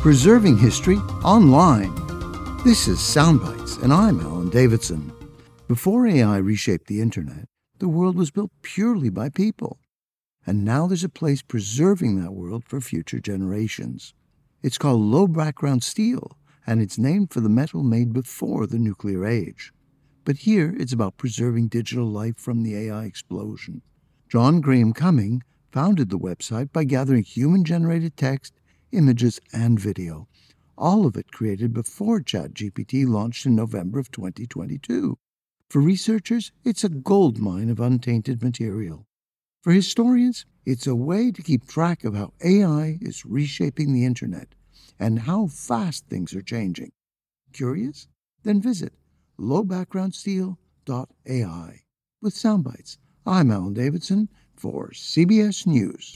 Preserving History Online. This is Soundbites, and I'm Alan Davidson. Before AI reshaped the internet, the world was built purely by people. And now there's a place preserving that world for future generations. It's called low background steel, and it's named for the metal made before the nuclear age. But here it's about preserving digital life from the AI explosion. John Graham Cumming founded the website by gathering human-generated text, images, and video, all of it created before ChatGPT launched in November of 2022. For researchers, it's a goldmine of untainted material. For historians, it's a way to keep track of how AI is reshaping the internet and how fast things are changing. Curious? Then visit lowbackgroundsteel.ai. With Soundbites, I'm Alan Davidson for CBS News.